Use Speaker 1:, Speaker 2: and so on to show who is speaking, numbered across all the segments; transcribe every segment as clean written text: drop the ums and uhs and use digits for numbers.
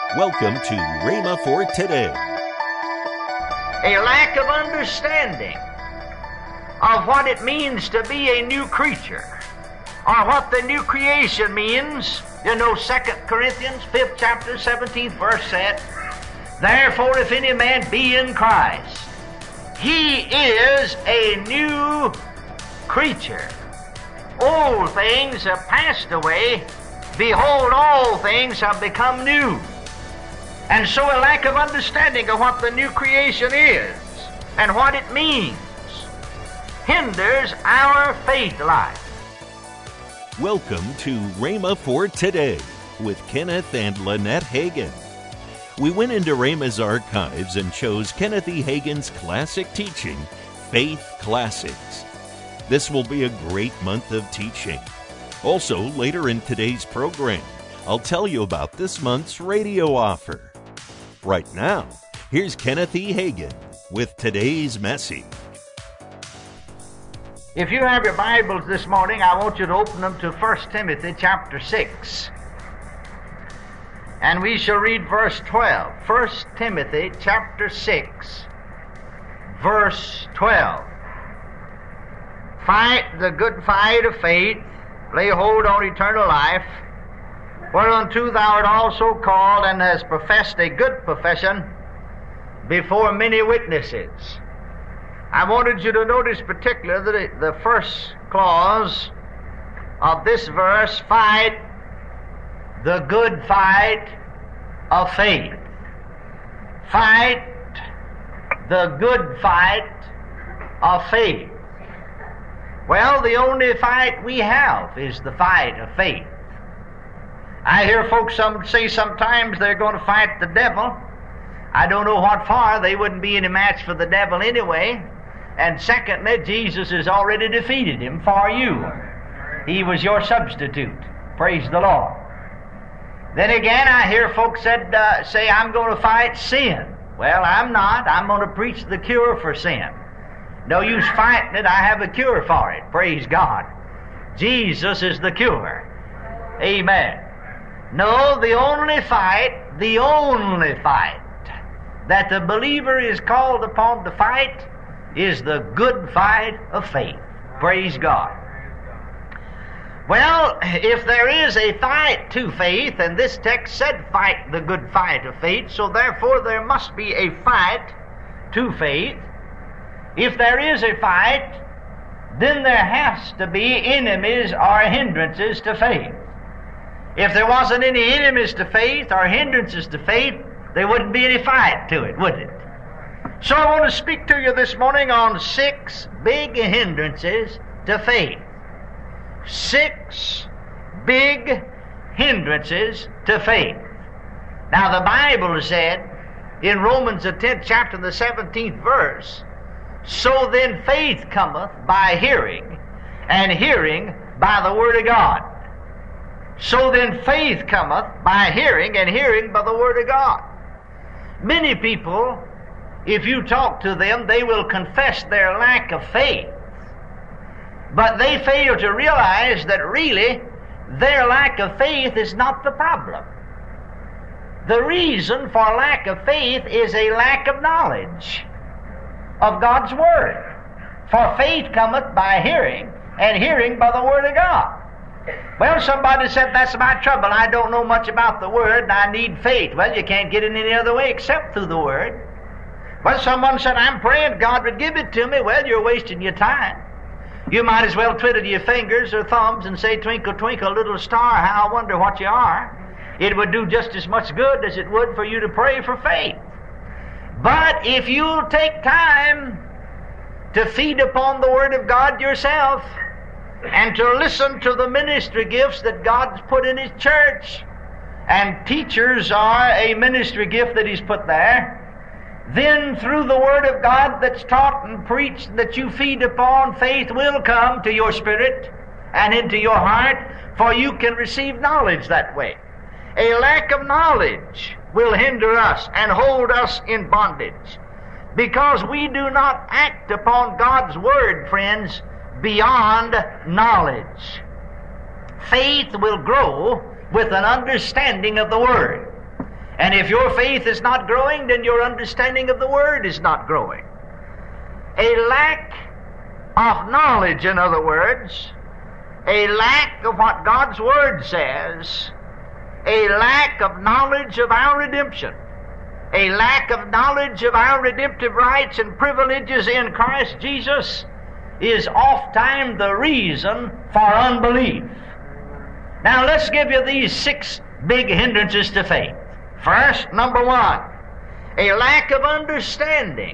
Speaker 1: Welcome to Rhema for Today.
Speaker 2: A lack of understanding of what it means to be a new creature, or what the new creation means. You know, 2 Corinthians 5th chapter 17th verse said, "Therefore if any man be in Christ, he is a new creature. Old things have passed away. Behold, all things have become new." And so a lack of understanding of what the new creation is and what it means hinders our faith life.
Speaker 1: Welcome to Rhema for Today with Kenneth and Lynette Hagin. We went into Rhema's archives and chose Kenneth E. Hagin's classic teaching, Faith Classics. This will be a great month of teaching. Also, later in today's program, I'll tell you about this month's radio offer. Right now, here's Kenneth E. Hagin with today's message.
Speaker 2: If you have your Bibles this morning, I want you to open them to 1 Timothy chapter 6. And we shall read verse 12. 1 Timothy chapter 6, verse 12. Fight the good fight of faith, lay hold on eternal life, whereunto thou art also called, and hast professed a good profession before many witnesses. I wanted you to notice particularly the first clause of this verse, fight the good fight of faith. Fight the good fight of faith. Well, the only fight we have is the fight of faith. I hear folks say sometimes they're going to fight the devil. I don't know what for. They wouldn't be any match for the devil anyway. And secondly, Jesus has already defeated him for you. He was your substitute. Praise the Lord. Then again, I hear folks say, I'm going to fight sin. Well, I'm not. I'm going to preach the cure for sin. No use fighting it. I have a cure for it. Praise God. Jesus is the cure. Amen. No, the only fight that the believer is called upon to fight is the good fight of faith. Praise God. Well, if there is a fight to faith, and this text said fight the good fight of faith, so therefore there must be a fight to faith. If there is a fight, then there has to be enemies or hindrances to faith. If there wasn't any enemies to faith or hindrances to faith, there wouldn't be any fight to it, would it? So I want to speak to you this morning on 6 big hindrances to faith. 6 big hindrances to faith. Now the Bible said in Romans the 10th chapter the 17th verse, "So then faith cometh by hearing, and hearing by the word of God." So then faith cometh by hearing, and hearing by the word of God. Many people, if you talk to them, they will confess their lack of faith. But they fail to realize that really their lack of faith is not the problem. The reason for lack of faith is a lack of knowledge of God's Word. For faith cometh by hearing, and hearing by the Word of God. Well, somebody said, that's my trouble. I don't know much about the Word, and I need faith. Well, you can't get it any other way except through the Word. Well, someone said, I'm praying God would give it to me. Well, you're wasting your time. You might as well twiddle your fingers or thumbs and say, twinkle, twinkle, little star, how I wonder what you are. It would do just as much good as it would for you to pray for faith. But if you'll take time to feed upon the Word of God yourself, and to listen to the ministry gifts that God's put in His church, and teachers are a ministry gift that He's put there, then through the Word of God that's taught and preached that you feed upon, faith will come to your spirit and into your heart, for you can receive knowledge that way. A lack of knowledge will hinder us and hold us in bondage, because we do not act upon God's Word, friends, beyond knowledge. Faith will grow with an understanding of the Word. And if your faith is not growing, then your understanding of the Word is not growing. A lack of knowledge, in other words, a lack of what God's Word says, a lack of knowledge of our redemption, a lack of knowledge of our redemptive rights and privileges in Christ Jesus is oftentimes the reason for unbelief. Now let's give you these 6 big hindrances to faith. First, number 1, a lack of understanding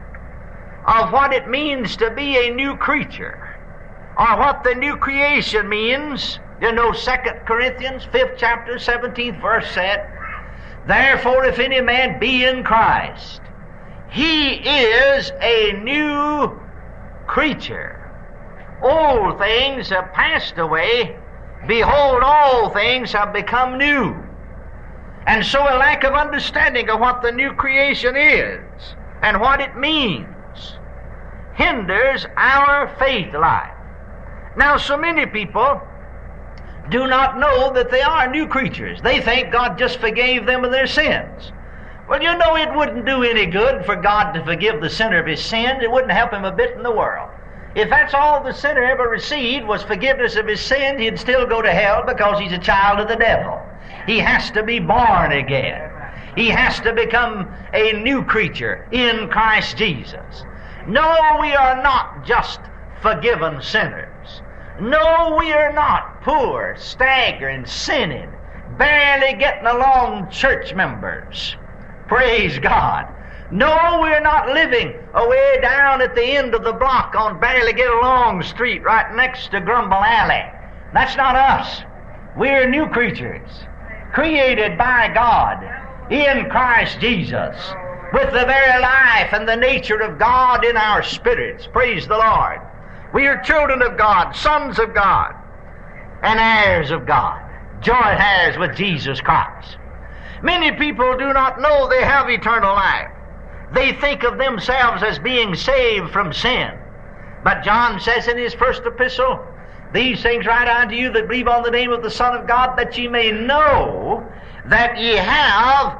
Speaker 2: of what it means to be a new creature, or what the new creation means. You know, 2 Corinthians 5th chapter 17th verse said, "Therefore if any man be in Christ, he is a new creature. Old things have passed away. Behold, all things have become new." And so a lack of understanding of what the new creation is and what it means hinders our faith life. Now, so many people do not know that they are new creatures. They think God just forgave them of their sins. Well, you know, it wouldn't do any good for God to forgive the sinner of his sins. It wouldn't help him a bit in the world. If that's all the sinner ever received was forgiveness of his sins, he'd still go to hell because he's a child of the devil. He has to be born again. He has to become a new creature in Christ Jesus. No, we are not just forgiven sinners. No, we are not poor, staggering, sinning, barely getting along church members. Praise God. No, we're not living away down at the end of the block on Barely Get Along Street right next to Grumble Alley. That's not us. We're new creatures, created by God in Christ Jesus, with the very life and the nature of God in our spirits. Praise the Lord. We are children of God, sons of God, and heirs of God, joint heirs with Jesus Christ. Many people do not know they have eternal life. They think of themselves as being saved from sin. But John says in his first epistle, "These things write I unto you that believe on the name of the Son of God, that ye may know that ye have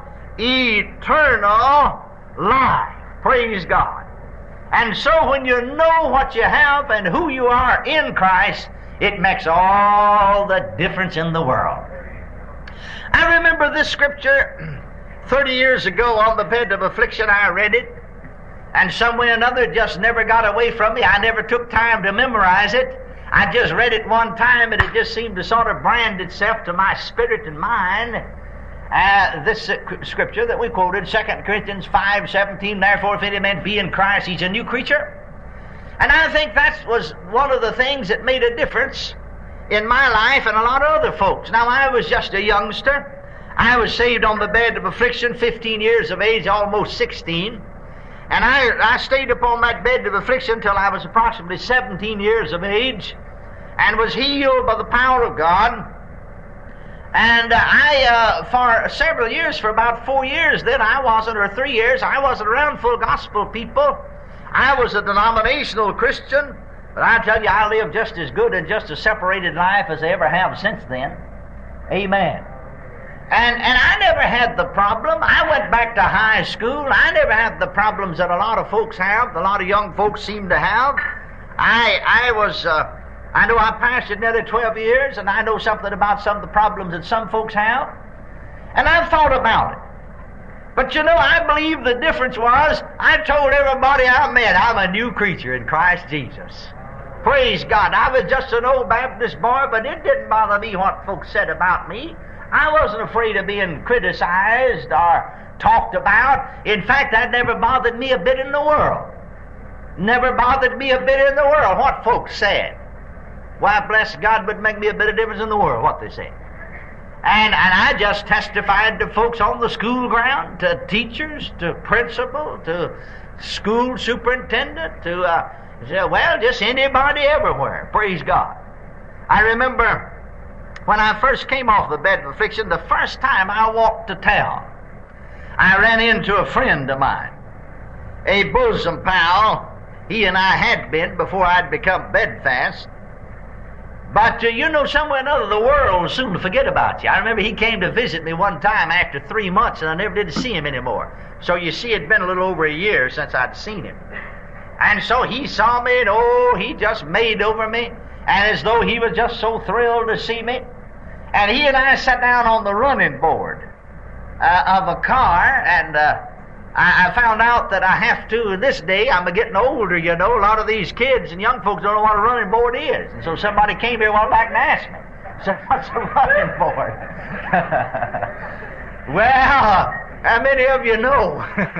Speaker 2: eternal life." Praise God. And so when you know what you have and who you are in Christ, it makes all the difference in the world. I remember this scripture 30 years ago on the bed of affliction. I read it, and some way or another just never got away from me. I never took time to memorize it. I just read it one time, and it just seemed to sort of brand itself to my spirit and mind. This scripture that we quoted, 2 Corinthians 5:17, "Therefore if any man be in Christ, he's a new creature." And I think that was one of the things that made a difference in my life and a lot of other folks. Now, I was just a youngster. I was saved on the bed of affliction, 15 years of age, almost 16. And I stayed upon that bed of affliction till I was approximately 17 years of age, and was healed by the power of God. And for several years, for about 4 years then, or 3 years, I wasn't around full gospel people. I was a denominational Christian, but I tell you, I lived just as good and just as separated life as I ever have since then. Amen. And I never had the problem. I went back to high school. I never had the problems that a lot of folks have, a lot of young folks seem to have. I know I pastored nearly 12 years, and I know something about some of the problems that some folks have. And I've thought about it. But you know, I believe the difference was, I told everybody I met, I'm a new creature in Christ Jesus. Praise God. I was just an old Baptist boy, but it didn't bother me what folks said about me. I wasn't afraid of being criticized or talked about. In fact, that never bothered me a bit in the world. Never bothered me a bit in the world what folks said. Why, bless God, would make me a bit of difference in the world what they said. And I just testified to folks on the school ground, to teachers, to principal, to school superintendent, to just anybody everywhere. Praise God. I remember when I first came off the bed of affliction, the first time I walked to town, I ran into a friend of mine, a bosom pal. He and I had been before I'd become bedfast. But somewhere or another, the world will soon forget about you. I remember he came to visit me one time after 3 months, and I never did see him anymore. So you see, it'd been a little over a year since I'd seen him. And so he saw me, and he just made over me, and as though he was just so thrilled to see me. And he and I sat down on the running board of a car, and I found out that I have to, this day, I'm getting older, a lot of these kids and young folks don't know what a running board is. And so somebody came here a while back and asked me, said, what's a running board? Well, how many of you know?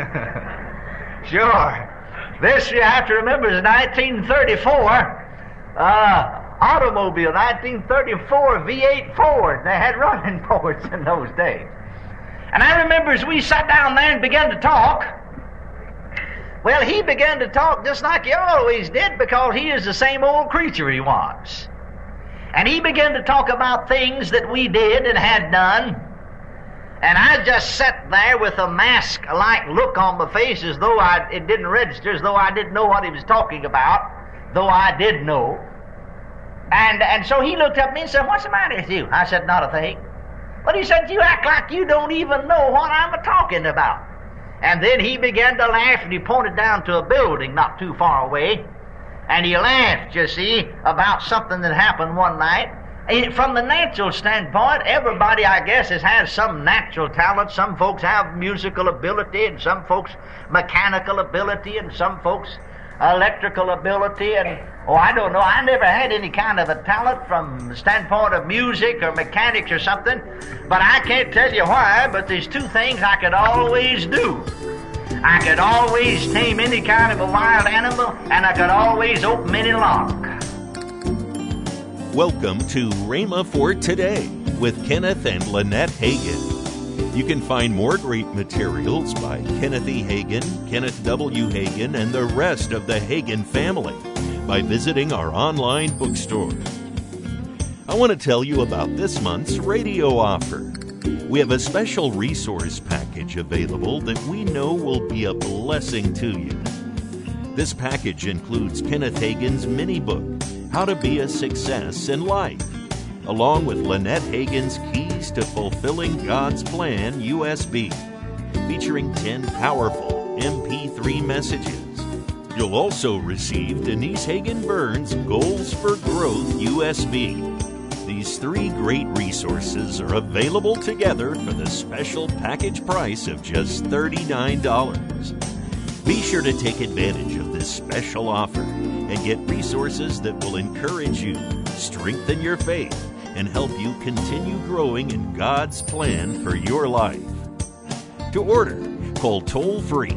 Speaker 2: Sure. This you have to remember is 1934, automobile, 1934 V8 Ford. They had running boards in those days. And I remember as we sat down there and began to talk, well, he began to talk just like he always did, because he is the same old creature he was. And he began to talk about things that we did and had done. And I just sat there with a mask-like look on my face as though it didn't register, as though I didn't know what he was talking about, though I did know. And so he looked up at me and said, what's the matter with you? I said, not a thing. But he said, you act like you don't even know what I'm talking about. And then he began to laugh, and he pointed down to a building not too far away. And he laughed, you see, about something that happened one night. From the natural standpoint, everybody, I guess, has some natural talent. Some folks have musical ability, and some folks mechanical ability, and some folks electrical ability, and I don't know. I never had any kind of a talent from the standpoint of music or mechanics or something, but I can't tell you why, but there's two things I could always do. I could always tame any kind of a wild animal, and I could always open any lock.
Speaker 1: Welcome to Rhema for Today with Kenneth and Lynette Hagin. You can find more great materials by Kenneth E. Hagin, Kenneth W. Hagin, and the rest of the Hagin family by visiting our online bookstore. I want to tell you about this month's radio offer. We have a special resource package available that we know will be a blessing to you. This package includes Kenneth Hagin's mini book, How to Be a Success in Life, along with Lynette Hagin's Keys to Fulfilling God's Plan USB, featuring 10 powerful MP3 messages. You'll also receive Denise Hagin Burns' Goals for Growth USB. These three great resources are available together for the special package price of just $39. Be sure to take advantage of this special offer and get resources that will encourage you, strengthen your faith, and help you continue growing in God's plan for your life. To order, call toll-free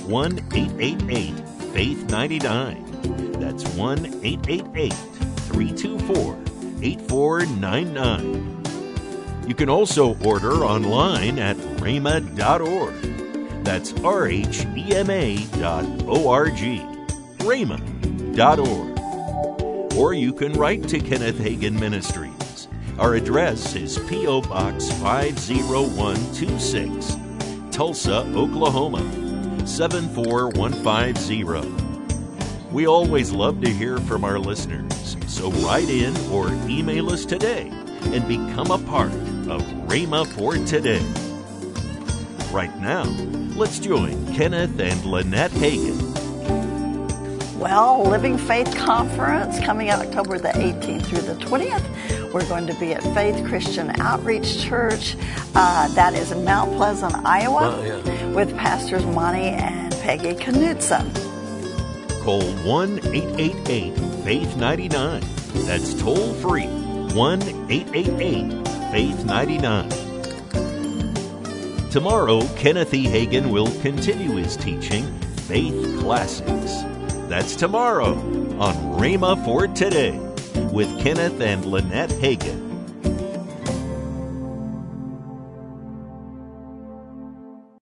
Speaker 1: 1-888-FAITH-99. That's 1-888-324-8499. You can also order online at rhema.org. That's RHEMA.org. rhema.org. Or you can write to Kenneth Hagin Ministries. Our address is P.O. Box 50126, Tulsa, Oklahoma 74150. We always love to hear from our listeners, so write in or email us today and become a part of Rhema for Today. Right now, let's join Kenneth and Lynette Hagin.
Speaker 3: Well, Living Faith Conference coming October the 18th through the 20th. We're going to be at Faith Christian Outreach Church. That is in Mount Pleasant, Iowa, with Pastors Monty and Peggy Knudsen.
Speaker 1: Call 1-888-FAITH-99. That's toll free, 1-888-FAITH-99. Tomorrow, Kenneth E. Hagin will continue his teaching, Faith Classics. That's tomorrow on Rhema for Today with Kenneth and Lynette Hagin.